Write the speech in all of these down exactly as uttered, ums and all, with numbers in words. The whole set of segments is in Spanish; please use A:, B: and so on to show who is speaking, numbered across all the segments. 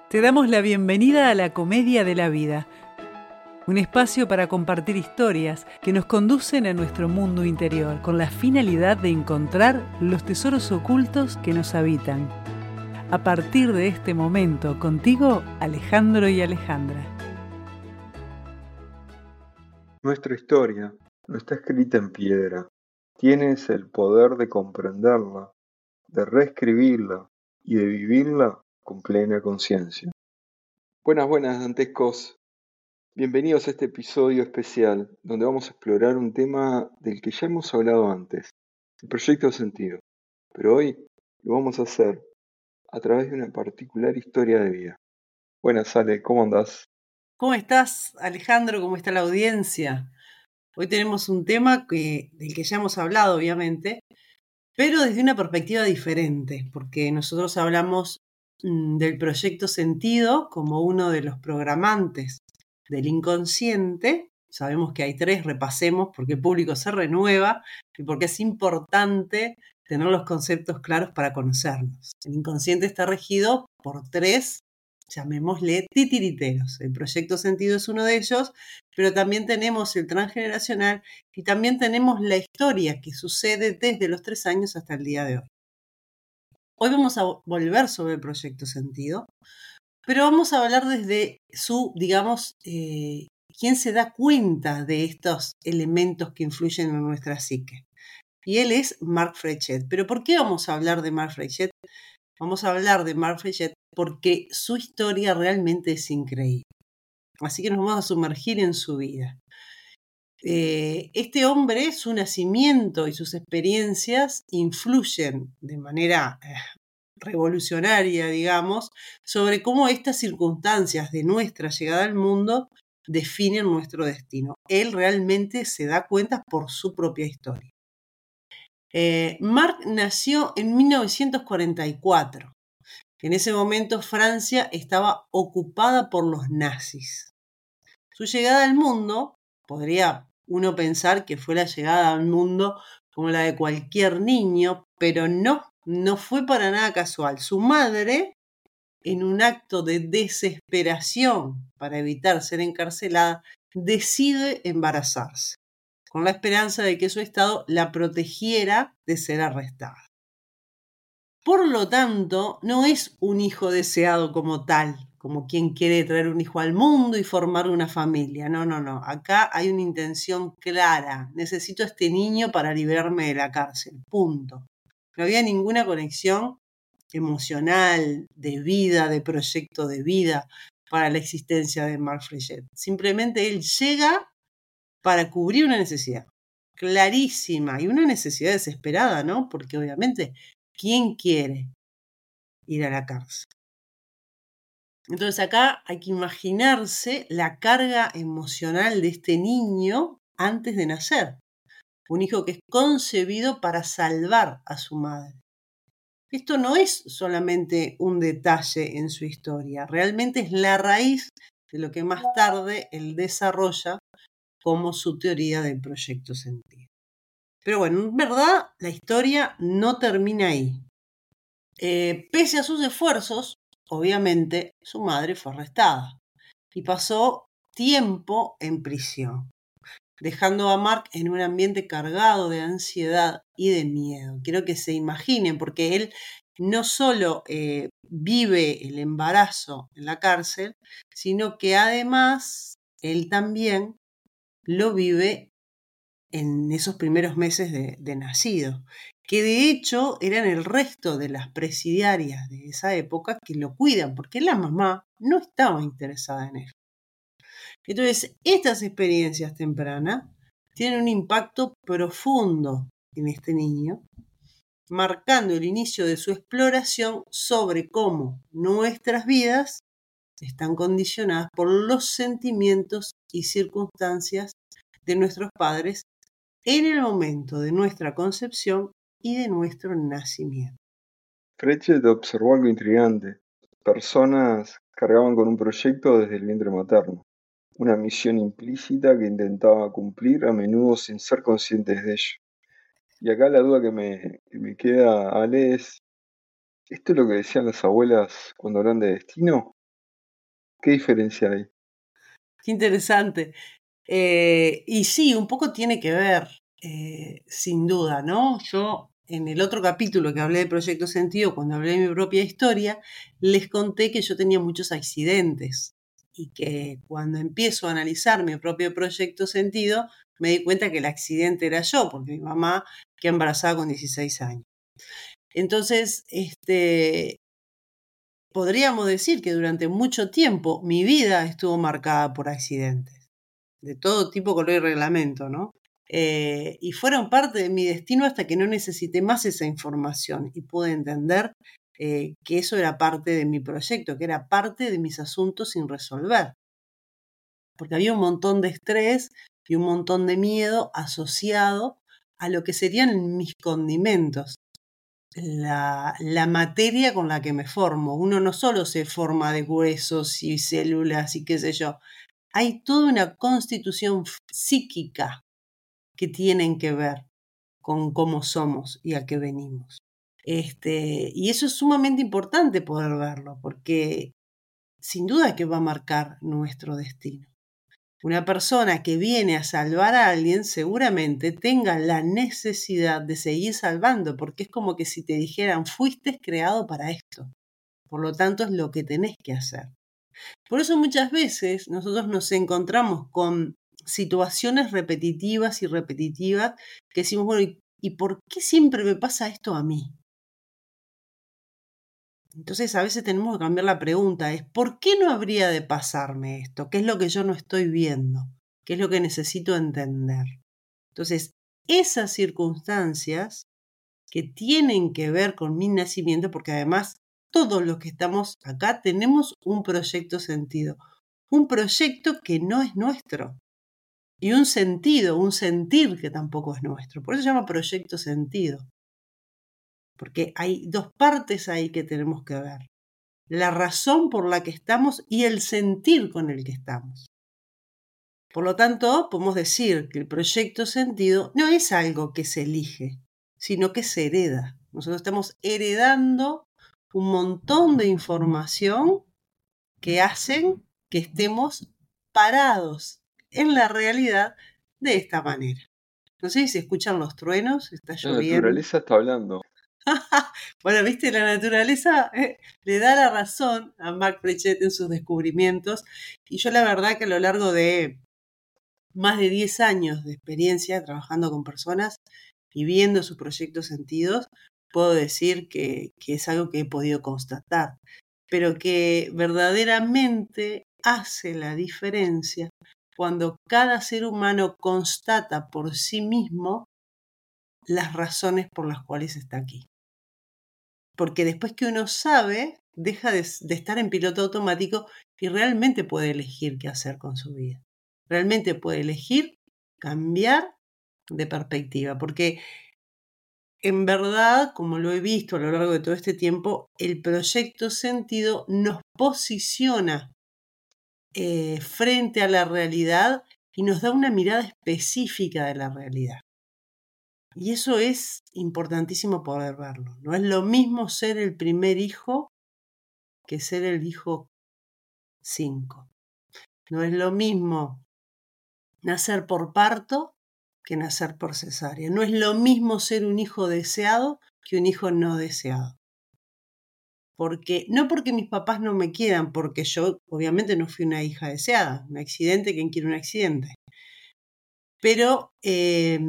A: Te damos la bienvenida a la Comedia de la Vida, un espacio para compartir historias que nos conducen a nuestro mundo interior con la finalidad de encontrar los tesoros ocultos que nos habitan. A partir de este momento, contigo, Alejandro y Alejandra.
B: Nuestra historia no está escrita en piedra. Tienes el poder de comprenderla, de reescribirla y de vivirla con plena conciencia. Buenas, buenas, dantescos. Bienvenidos a este episodio especial donde vamos a explorar un tema del que ya hemos hablado antes, el proyecto de sentido. Pero hoy lo vamos a hacer a través de una particular historia de vida. Buenas, Ale, ¿cómo andás?
A: ¿Cómo estás, Alejandro? ¿Cómo está la audiencia? Hoy tenemos un tema que, del que ya hemos hablado, obviamente, pero desde una perspectiva diferente, porque nosotros hablamos mm, del proyecto sentido como uno de los programantes del inconsciente. Sabemos que hay tres, repasemos, porque el público se renueva y porque es importante tener los conceptos claros para conocernos. El inconsciente está regido por tres, llamémosle titiriteros. El proyecto sentido es uno de ellos, pero también tenemos el transgeneracional y también tenemos la historia que sucede desde los tres años hasta el día de hoy. Hoy vamos a volver sobre el proyecto sentido, pero vamos a hablar desde su, digamos, eh, quién se da cuenta de estos elementos que influyen en nuestra psique. Y él es Mark Frechet. ¿Pero por qué vamos a hablar de Mark Frechet? Vamos a hablar de Mark Frechet porque su historia realmente es increíble. Así que nos vamos a sumergir en su vida. Eh, este hombre, su nacimiento y sus experiencias influyen de manera eh, revolucionaria, digamos, sobre cómo estas circunstancias de nuestra llegada al mundo definen nuestro destino. Él realmente se da cuenta por su propia historia. Eh, Mark nació en mil novecientos cuarenta y cuatro. En ese momento Francia estaba ocupada por los nazis. Su llegada al mundo, podría uno pensar que fue la llegada al mundo como la de cualquier niño, pero no, no fue para nada casual. Su madre, en un acto de desesperación para evitar ser encarcelada, decide embarazarse, con la esperanza de que su estado la protegiera de ser arrestada. Por lo tanto, no es un hijo deseado como tal, como quien quiere traer un hijo al mundo y formar una familia. No, no, no. Acá hay una intención clara. Necesito a este niño para liberarme de la cárcel. Punto. No había ninguna conexión emocional, de vida, de proyecto de vida para la existencia de Mark Frechet. Simplemente él llega para cubrir una necesidad clarísima y una necesidad desesperada, ¿no? Porque obviamente, ¿quién quiere ir a la cárcel? Entonces acá hay que imaginarse la carga emocional de este niño antes de nacer. Un hijo que es concebido para salvar a su madre. Esto no es solamente un detalle en su historia, realmente es la raíz de lo que más tarde él desarrolla como su teoría del proyecto sentido. Pero bueno, en verdad la historia no termina ahí. Eh, pese a sus esfuerzos, obviamente su madre fue arrestada y pasó tiempo en prisión, dejando a Mark en un ambiente cargado de ansiedad y de miedo. Quiero que se imaginen, porque él no solo eh, vive el embarazo en la cárcel, sino que además él también lo vive en esos primeros meses de, de nacido, que de hecho eran el resto de las presidiarias de esa época que lo cuidan, porque la mamá no estaba interesada en él. Entonces, estas experiencias tempranas tienen un impacto profundo en este niño, marcando el inicio de su exploración sobre cómo nuestras vidas están condicionadas por los sentimientos y circunstancias de nuestros padres en el momento de nuestra concepción y de nuestro nacimiento.
B: Frechet observó algo intrigante. Personas cargaban con un proyecto desde el vientre materno, una misión implícita que intentaba cumplir a menudo sin ser conscientes de ello. Y acá la duda que me, que me queda, Ale, es, ¿esto es lo que decían las abuelas cuando hablan de destino? ¿Qué diferencia hay?
A: Qué interesante. Eh, y sí, un poco tiene que ver, eh, sin duda, ¿no? Yo, en el otro capítulo que hablé de Proyecto Sentido, cuando hablé de mi propia historia, les conté que yo tenía muchos accidentes y que cuando empiezo a analizar mi propio Proyecto Sentido, me di cuenta que el accidente era yo, porque mi mamá quedó embarazada con dieciséis años. Entonces, este, podríamos decir que durante mucho tiempo mi vida estuvo marcada por accidentes, de todo tipo, color y reglamento, ¿no? Eh, y fueron parte de mi destino hasta que no necesité más esa información y pude entender eh, que eso era parte de mi proyecto, que era parte de mis asuntos sin resolver. Porque había un montón de estrés y un montón de miedo asociado a lo que serían mis condimentos. La, la materia con la que me formo. Uno no solo se forma de huesos y células y qué sé yo. Hay toda una constitución psíquica que tienen que ver con cómo somos y a qué venimos. Este, y eso es sumamente importante poder verlo, porque sin duda que va a marcar nuestro destino. Una persona que viene a salvar a alguien seguramente tenga la necesidad de seguir salvando, porque es como que si te dijeran, fuiste creado para esto, por lo tanto es lo que tenés que hacer. Por eso muchas veces nosotros nos encontramos con situaciones repetitivas y repetitivas que decimos, bueno, ¿y, ¿y por qué siempre me pasa esto a mí? Entonces a veces tenemos que cambiar la pregunta, es ¿por qué no habría de pasarme esto? ¿Qué es lo que yo no estoy viendo? ¿Qué es lo que necesito entender? Entonces, esas circunstancias que tienen que ver con mi nacimiento, porque además todos los que estamos acá tenemos un proyecto sentido, un proyecto que no es nuestro y un sentido, un sentir que tampoco es nuestro. Por eso se llama proyecto sentido, porque hay dos partes ahí que tenemos que ver. La razón por la que estamos y el sentir con el que estamos. Por lo tanto, podemos decir que el proyecto sentido no es algo que se elige, sino que se hereda. Nosotros estamos heredando un montón de información que hacen que estemos parados en la realidad de esta manera. No sé si se escuchan los truenos, está
B: La
A: lloviendo.
B: naturaleza está hablando.
A: Bueno, viste, la naturaleza eh, le da la razón a Marc Prechet en sus descubrimientos, y yo la verdad que a lo largo de más de diez años de experiencia trabajando con personas y viendo sus proyectos sentidos, puedo decir que, que es algo que he podido constatar, pero que verdaderamente hace la diferencia cuando cada ser humano constata por sí mismo las razones por las cuales está aquí. Porque después que uno sabe, deja de, de estar en piloto automático y realmente puede elegir qué hacer con su vida. Realmente puede elegir cambiar de perspectiva, porque en verdad, como lo he visto a lo largo de todo este tiempo, el proyecto sentido nos posiciona eh, frente a la realidad y nos da una mirada específica de la realidad. Y eso es importantísimo poder verlo. No es lo mismo ser el primer hijo que ser el hijo cinco. No es lo mismo nacer por parto que nacer por cesárea. No es lo mismo ser un hijo deseado que un hijo no deseado. Porque, no porque mis papás no me quieran, porque yo obviamente no fui una hija deseada, un accidente, ¿quién quiere un accidente? Pero eh,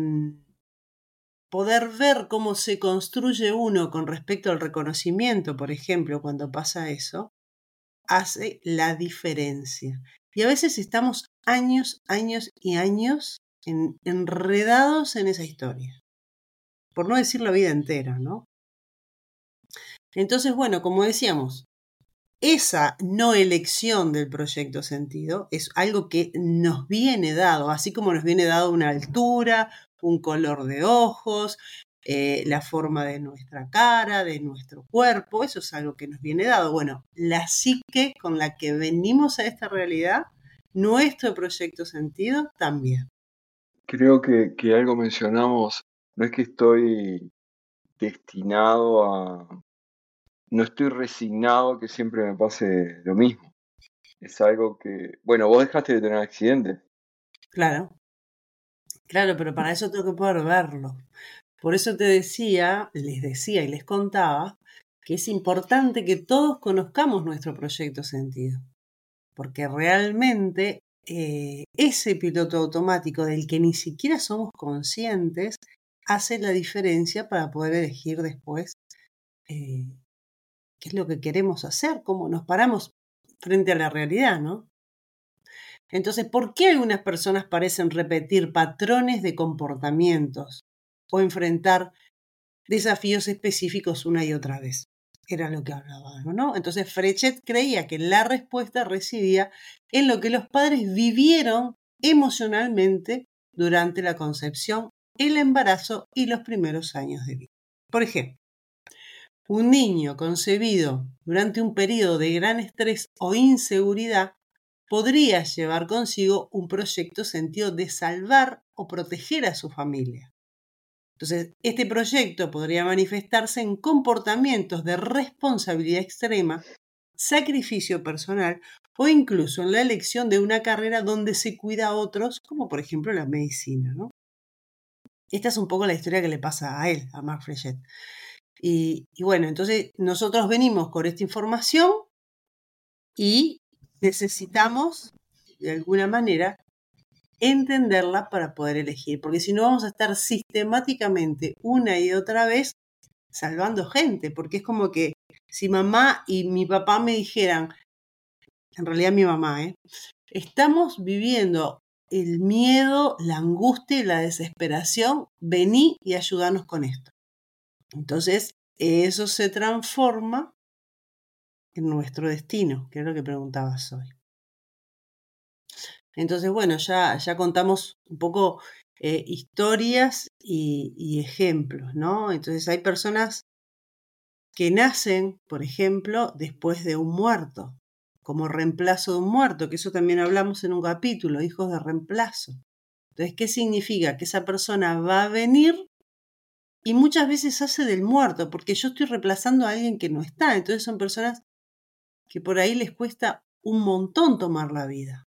A: poder ver cómo se construye uno con respecto al reconocimiento, por ejemplo, cuando pasa eso, hace la diferencia. Y a veces estamos años, años y años en, enredados en esa historia. Por no decir la vida entera, ¿no? Entonces, bueno, como decíamos, esa no elección del proyecto sentido es algo que nos viene dado, así como nos viene dado una altura, un color de ojos, eh, la forma de nuestra cara, de nuestro cuerpo, eso es algo que nos viene dado. Bueno, la psique con la que venimos a esta realidad, nuestro proyecto sentido también.
B: Creo que, que algo mencionamos, no es que estoy destinado a... No estoy resignado a que siempre me pase lo mismo. Es algo que, bueno, vos dejaste de tener accidentes.
A: Claro, claro, pero para eso tengo que poder verlo. Por eso te decía, les decía y les contaba que es importante que todos conozcamos nuestro proyecto sentido, porque realmente eh, ese piloto automático del que ni siquiera somos conscientes hace la diferencia para poder elegir después eh, qué es lo que queremos hacer, cómo nos paramos frente a la realidad, ¿no? Entonces, ¿por qué algunas personas parecen repetir patrones de comportamientos o enfrentar desafíos específicos una y otra vez? Era lo que hablábamos, ¿no? Entonces, Frechet creía que la respuesta residía en lo que los padres vivieron emocionalmente durante la concepción, el embarazo y los primeros años de vida. Por ejemplo, un niño concebido durante un periodo de gran estrés o inseguridad podría llevar consigo un proyecto sentido de salvar o proteger a su familia. Entonces, este proyecto podría manifestarse en comportamientos de responsabilidad extrema, sacrificio personal o incluso en la elección de una carrera donde se cuida a otros, como por ejemplo la medicina, ¿no? Esta es un poco la historia que le pasa a él, a Mark Frechet. Y, y bueno, entonces nosotros venimos con esta información y necesitamos, de alguna manera, entenderla para poder elegir, porque si no vamos a estar sistemáticamente una y otra vez salvando gente, porque es como que si mamá y mi papá me dijeran, en realidad mi mamá, ¿eh? Estamos viviendo el miedo, la angustia y la desesperación, vení y ayúdanos con esto. Entonces, eso se transforma en nuestro destino, que es lo que preguntabas hoy. Entonces, bueno, ya, ya contamos un poco eh, historias y, y ejemplos, ¿no? Entonces hay personas que nacen, por ejemplo, después de un muerto, como reemplazo de un muerto, que eso también hablamos en un capítulo, hijos de reemplazo. Entonces, ¿qué significa? Que esa persona va a venir y muchas veces hace del muerto, porque yo estoy reemplazando a alguien que no está. Entonces son personas que por ahí les cuesta un montón tomar la vida.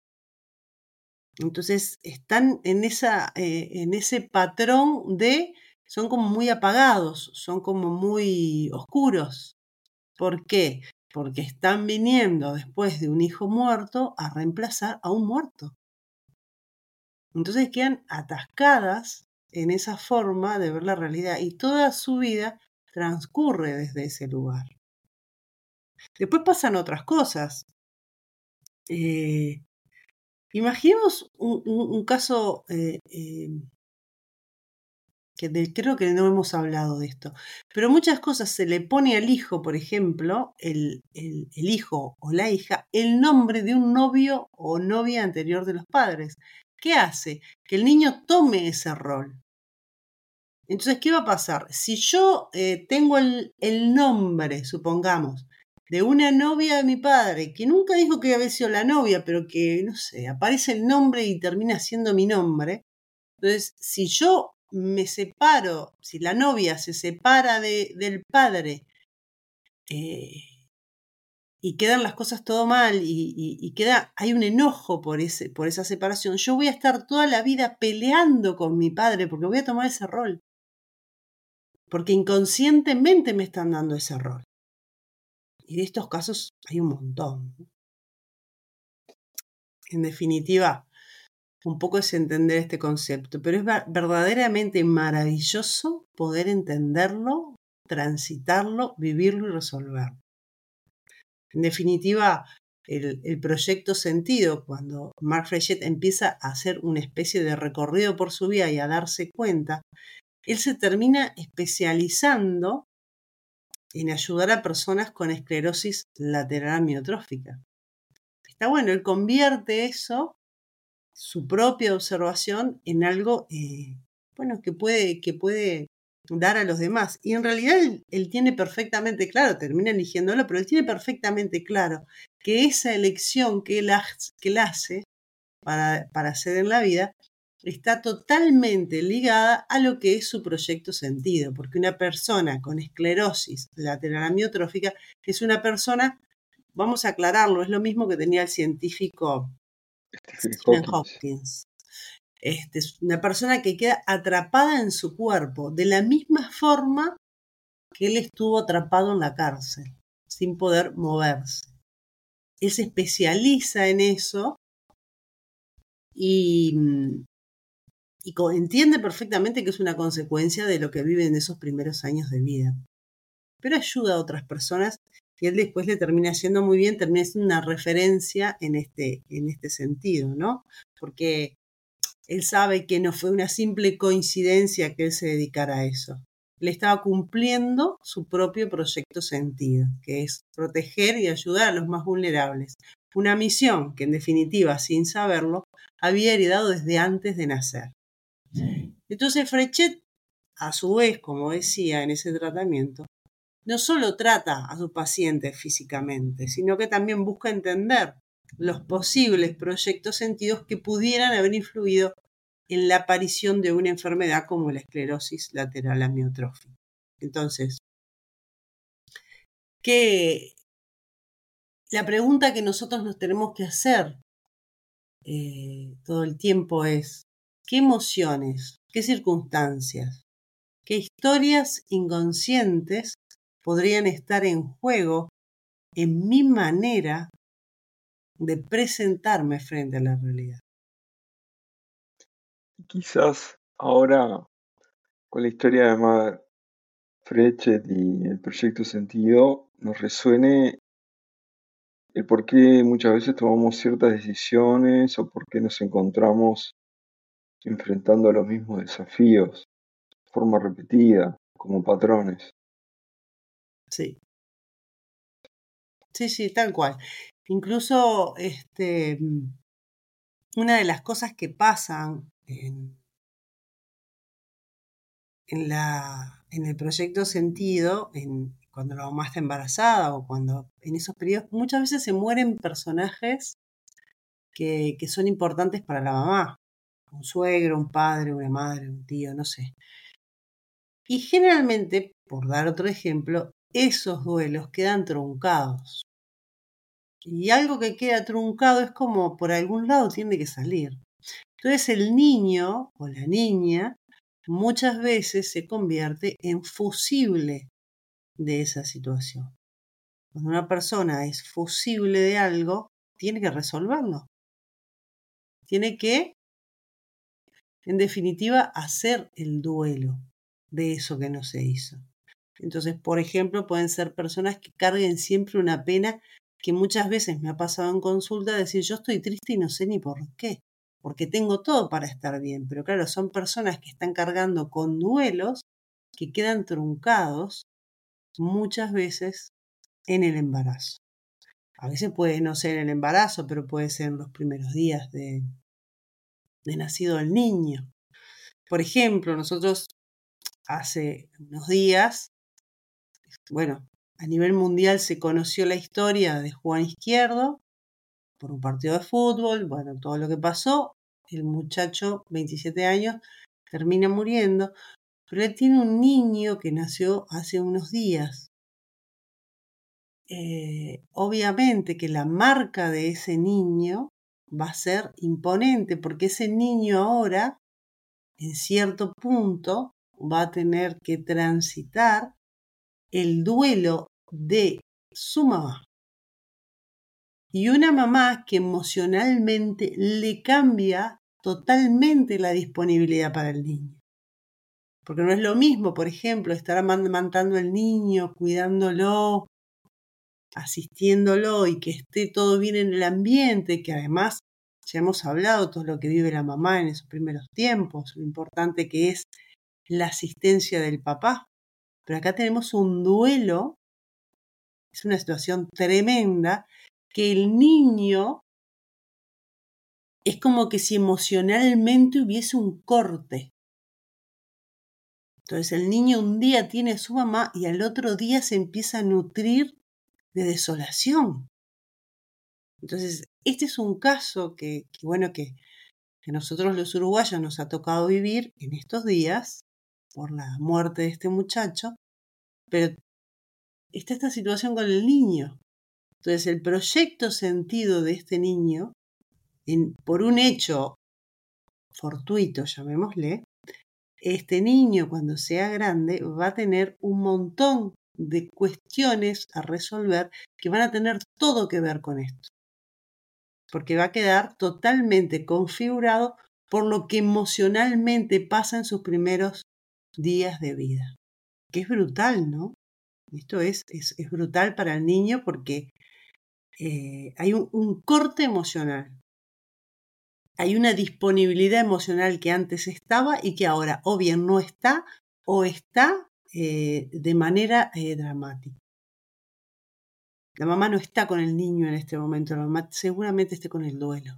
A: Entonces están en, esa, eh, en ese patrón de, son como muy apagados, son como muy oscuros. ¿Por qué? Porque están viniendo después de un hijo muerto a reemplazar a un muerto. Entonces quedan atascadas en esa forma de ver la realidad y toda su vida transcurre desde ese lugar. Después pasan otras cosas. Eh, Imaginemos un, un, un caso eh, eh, que de, creo que no hemos hablado de esto, pero muchas cosas se le pone al hijo, por ejemplo, el, el, el hijo o la hija, el nombre de un novio o novia anterior de los padres. ¿Qué hace? Que el niño tome ese rol. Entonces, ¿qué va a pasar? Si yo eh, tengo el, el nombre, supongamos, de una novia de mi padre, que nunca dijo que había sido la novia, pero que, no sé, aparece el nombre y termina siendo mi nombre. Entonces, si yo me separo, si la novia se separa de, del padre eh, y quedan las cosas todo mal y, y, y queda, hay un enojo por, ese, por esa separación, yo voy a estar toda la vida peleando con mi padre porque voy a tomar ese rol. Porque inconscientemente me están dando ese rol. Y de estos casos hay un montón. En definitiva, un poco es entender este concepto, pero es verdaderamente maravilloso poder entenderlo, transitarlo, vivirlo y resolverlo. En definitiva, el, el proyecto sentido, cuando Mark Frechet empieza a hacer una especie de recorrido por su vida y a darse cuenta, él se termina especializando en ayudar a personas con esclerosis lateral amiotrófica. Está bueno, él convierte eso, su propia observación, en algo eh, bueno, que puede, que puede dar a los demás. Y en realidad él, él tiene perfectamente claro, termina eligiéndolo, pero él tiene perfectamente claro que esa elección que él, que él hace para, para hacer en la vida está totalmente ligada a lo que es su proyecto sentido, porque una persona con esclerosis lateral amiotrófica es una persona vamos a aclararlo, es lo mismo que tenía el científico
B: Stephen
A: Stephen
B: Hawking.
A: Hopkins. Este, es una persona que queda atrapada en su cuerpo, de la misma forma que él estuvo atrapado en la cárcel, sin poder moverse. Él se especializa en eso y, y entiende perfectamente que es una consecuencia de lo que vive en esos primeros años de vida. Pero ayuda a otras personas y él después le termina haciendo muy bien, termina siendo una referencia en este, en este sentido, ¿no? Porque él sabe que no fue una simple coincidencia que él se dedicara a eso. Él estaba cumpliendo su propio proyecto sentido, que es proteger y ayudar a los más vulnerables. Una misión que, en definitiva, sin saberlo, había heredado desde antes de nacer. Entonces, Frechet, a su vez, como decía en ese tratamiento, no solo trata a sus pacientes físicamente, sino que también busca entender los posibles proyectos sentidos que pudieran haber influido en la aparición de una enfermedad como la esclerosis lateral amiotrófica. Entonces, ¿qué? La pregunta que nosotros nos tenemos que hacer eh, todo el tiempo es, ¿qué emociones, qué circunstancias, qué historias inconscientes podrían estar en juego en mi manera de presentarme frente a la realidad?
B: Quizás ahora, con la historia de Mar Frechet y el proyecto Sentido, nos resuene el por qué muchas veces tomamos ciertas decisiones o por qué nos encontramos enfrentando a los mismos desafíos de forma repetida, como patrones.
A: Sí. Sí, sí, tal cual. Incluso este, una de las cosas que pasan en, en, la, en el proyecto Sentido, en, cuando la mamá está embarazada o cuando en esos periodos, muchas veces se mueren personajes que, que son importantes para la mamá. Un suegro, un padre, una madre, un tío, no sé. Y generalmente, por dar otro ejemplo, esos duelos quedan truncados. Y algo que queda truncado es como por algún lado tiene que salir. Entonces el niño o la niña muchas veces se convierte en fusible de esa situación. Cuando una persona es fusible de algo, tiene que resolverlo. Tiene que, en definitiva, hacer el duelo de eso que no se hizo. Entonces, por ejemplo, pueden ser personas que carguen siempre una pena que muchas veces me ha pasado en consulta, decir yo estoy triste y no sé ni por qué, porque tengo todo para estar bien, pero claro, son personas que están cargando con duelos que quedan truncados muchas veces en el embarazo. A veces puede no ser el embarazo, pero puede ser en los primeros días de, de nacido el niño. Por ejemplo, nosotros hace unos días, bueno, a nivel mundial se conoció la historia de Juan Izquierdo por un partido de fútbol, bueno, todo lo que pasó, el muchacho, veintisiete años, termina muriendo, pero él tiene un niño que nació hace unos días. Eh, obviamente que la marca de ese niño va a ser imponente, porque ese niño ahora, en cierto punto, va a tener que transitar el duelo de su mamá. Y una mamá que emocionalmente le cambia totalmente la disponibilidad para el niño. Porque no es lo mismo, por ejemplo, estar amamantando al niño, cuidándolo, asistiéndolo y que esté todo bien en el ambiente, que además ya hemos hablado todo lo que vive la mamá en esos primeros tiempos, lo importante que es la asistencia del papá. Pero acá tenemos un duelo, es una situación tremenda, que el niño es como que si emocionalmente hubiese un corte. Entonces el niño un día tiene a su mamá y al otro día se empieza a nutrir de desolación. Entonces, este es un caso que, que bueno, que, que nosotros los uruguayos nos ha tocado vivir en estos días por la muerte de este muchacho, pero está esta situación con el niño. Entonces, el proyecto sentido de este niño, en, por un hecho fortuito, llamémosle, este niño cuando sea grande va a tener un montón de cuestiones a resolver que van a tener todo que ver con esto. Porque va a quedar totalmente configurado por lo que emocionalmente pasa en sus primeros días de vida. Que es brutal, ¿no? Esto es, es, es brutal para el niño porque eh, hay un, un corte emocional. Hay una disponibilidad emocional que antes estaba y que ahora o bien no está o está eh, de manera eh, dramática. La mamá no está con el niño en este momento, la mamá seguramente esté con el duelo.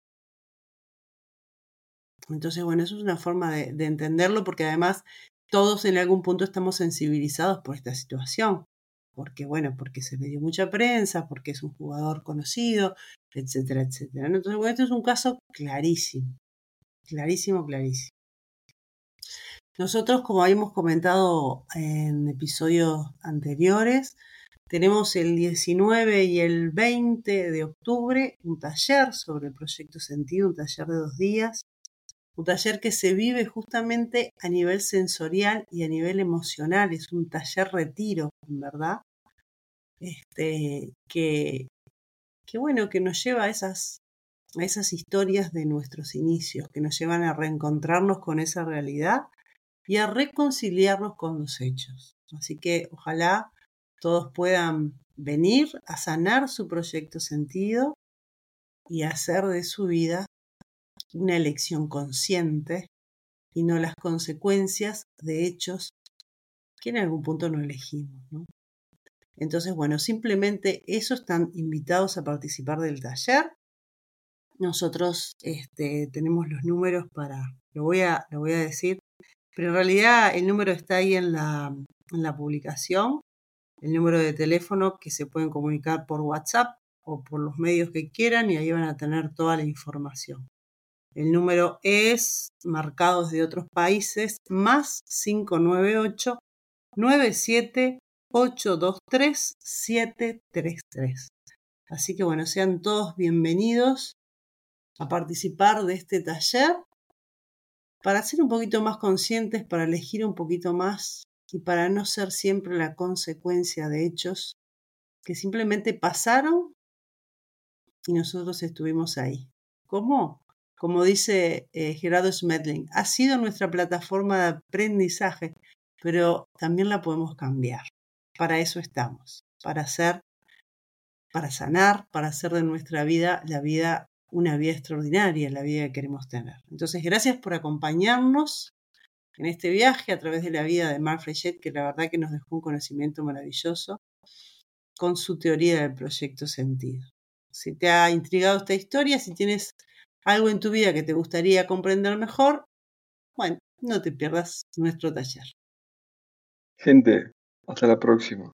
A: Entonces, bueno, eso es una forma de, de entenderlo porque además todos en algún punto estamos sensibilizados por esta situación. Porque, bueno, porque se le dio mucha prensa, porque es un jugador conocido, etcétera, etcétera. Entonces, bueno, esto es un caso clarísimo, clarísimo, clarísimo. Nosotros, como habíamos comentado en episodios anteriores, tenemos el diecinueve y el veinte de octubre un taller sobre el proyecto sentido, un taller de dos días, un taller que se vive justamente a nivel sensorial y a nivel emocional, es un taller retiro, en verdad, este, que, que bueno, que nos lleva a esas, a esas historias de nuestros inicios, que nos llevan a reencontrarnos con esa realidad y a reconciliarnos con los hechos. Así que ojalá todos puedan venir a sanar su proyecto sentido y hacer de su vida una elección consciente y no las consecuencias de hechos que en algún punto no elegimos, ¿no? Entonces, bueno, simplemente eso, están invitados a participar del taller. Nosotros este, tenemos los números para, lo voy a, lo voy a decir, pero en realidad el número está ahí en la, en la publicación, el número de teléfono que se pueden comunicar por WhatsApp o por los medios que quieran y ahí van a tener toda la información. El número es, marcado desde otros países, más cinco nueve ocho, nueve siete ocho dos tres, siete tres tres. Así que bueno, sean todos bienvenidos a participar de este taller para ser un poquito más conscientes, para elegir un poquito más y para no ser siempre la consecuencia de hechos que simplemente pasaron y nosotros estuvimos ahí. ¿Cómo? Como dice eh, Gerardo Schmetling, ha sido nuestra plataforma de aprendizaje, pero también la podemos cambiar. Para eso estamos, para hacer, para sanar, para hacer de nuestra vida la vida una vida extraordinaria, la vida que queremos tener. Entonces, gracias por acompañarnos en este viaje a través de la vida de Mark Frechet, que la verdad que nos dejó un conocimiento maravilloso con su teoría del proyecto sentido. Si te ha intrigado esta historia, si tienes algo en tu vida que te gustaría comprender mejor, bueno, no te pierdas nuestro taller.
B: Gente, hasta la próxima.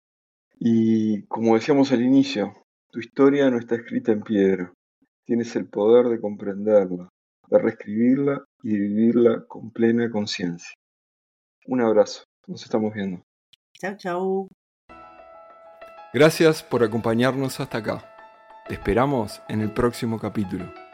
B: Y como decíamos al inicio, tu historia no está escrita en piedra. Tienes el poder de comprenderla, de reescribirla y de vivirla con plena conciencia. Un abrazo, nos estamos viendo.
A: Chau, chau.
B: Gracias por acompañarnos hasta acá. Te esperamos en el próximo capítulo.